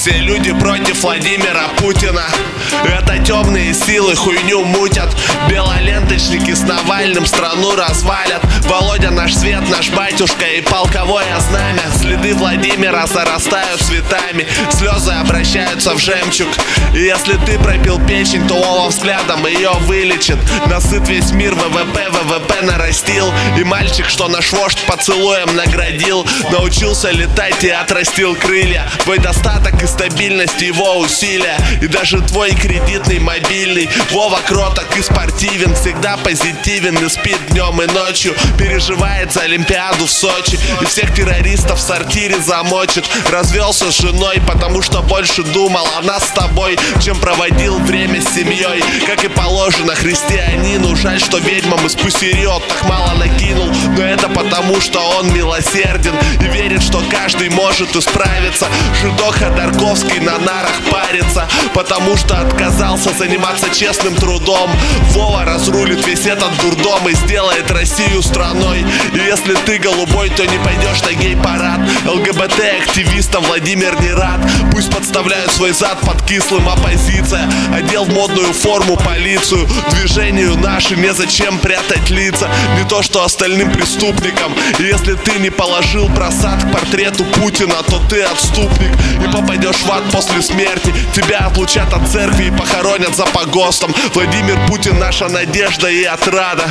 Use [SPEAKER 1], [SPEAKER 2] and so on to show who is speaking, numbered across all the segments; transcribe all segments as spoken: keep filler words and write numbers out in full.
[SPEAKER 1] Все люди против Владимира Путина. Это темные силы хуйню мутят. Белоленточники с Навальным страну развалят. Володя наш свет, наш батюшка и полковое знамя. Следы Владимира зарастают цветами, слезы обращаются в жемчуг. И если ты пропил печень, то Вова взглядом ее вылечит. Насыт весь мир, ВВП, ВВП нарастил. И мальчик, что наш вождь поцелуем наградил, научился летать и отрастил крылья. Твой достаток и стабильность его усилия. И даже твой кредитный мобильный. Вова кроток и спортивен, всегда позитивен и спит днем и ночью. Переживает за Олимпиаду в Сочи и всех террористов в сортире замочит. Развелся с женой, потому что больше думал о нас с тобой, чем проводил время с семьей. Как и положено христианину. Жаль, что ведьмам из пусырей он так мало накинул. Но это потому, что он милосерден и верит, что каждый может исправиться. Жидок Ходорковский на нарах парится, потому что отказался заниматься честным трудом. Вова разрулит весь этот дурдом и сделает Россию страной. И если ты голубой, то не пойдешь на гей-парад. ЛГБТ-активистам Владимир не рад. Пусть подставляют свой зад под кислым оппозиция. Одел в модную форму полицию. Движению наши незачем прятать лица. Не то что остальным преступникам. И если ты не положил просад к портрету Путина, то ты отступник и попадешь в ад после смерти. Тебя отлучат от церкви и похоронят за погостом. Владимир Путин наша надежда и отрада.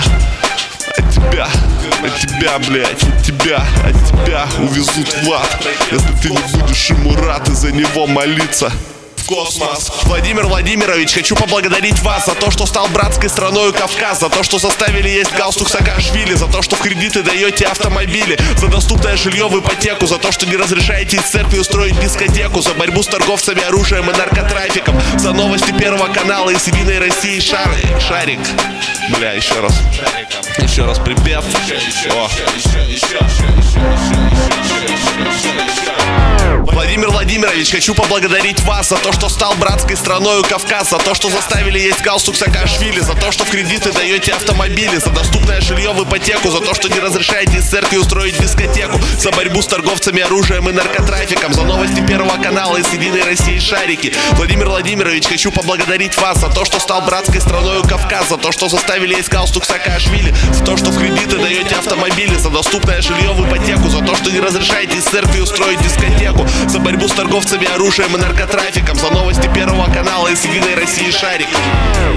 [SPEAKER 1] А тебя, а тебя, блядь, а тебя, а тебя увезут в ад, если ты не будешь ему рад и за него молиться. Космос. Владимир Владимирович, хочу поблагодарить вас за то, что стал братской страной Кавказ, за то, что заставили есть галстук Саакашвили, за то, что в кредиты даете автомобили, за доступное жилье в ипотеку, за то, что не разрешаете из церкви устроить дискотеку, за борьбу с торговцами оружием и наркотрафиком, за новости Первого канала и с Единой России шар... Шарик. Бля, еще раз. Еще раз припев. О. Владимир Владимирович, хочу поблагодарить вас за то, что стал братской страной Кавказ, за то, что заставили есть галстук Саакашвили, за то, что в кредиты даете автомобили, за доступное жилье в ипотеку, за то, что не разрешаете из церкви устроить дискотеку, за борьбу с торговцами оружием и наркотрафиком, за новости Первого канала и с Единой России шарики. Владимир Владимирович, хочу поблагодарить вас за то, что стал братской страной Кавказ, за то, что заставили есть галстук Саакашвили, за то, что в кредиты даете автомобили, за доступное жилье в ипотеку, за то, что не разрешаете из церкви устроить дискотеку, за борьбу с торговцами оружием и наркотрафиком, за новости Первого канала и с Единой России шарик.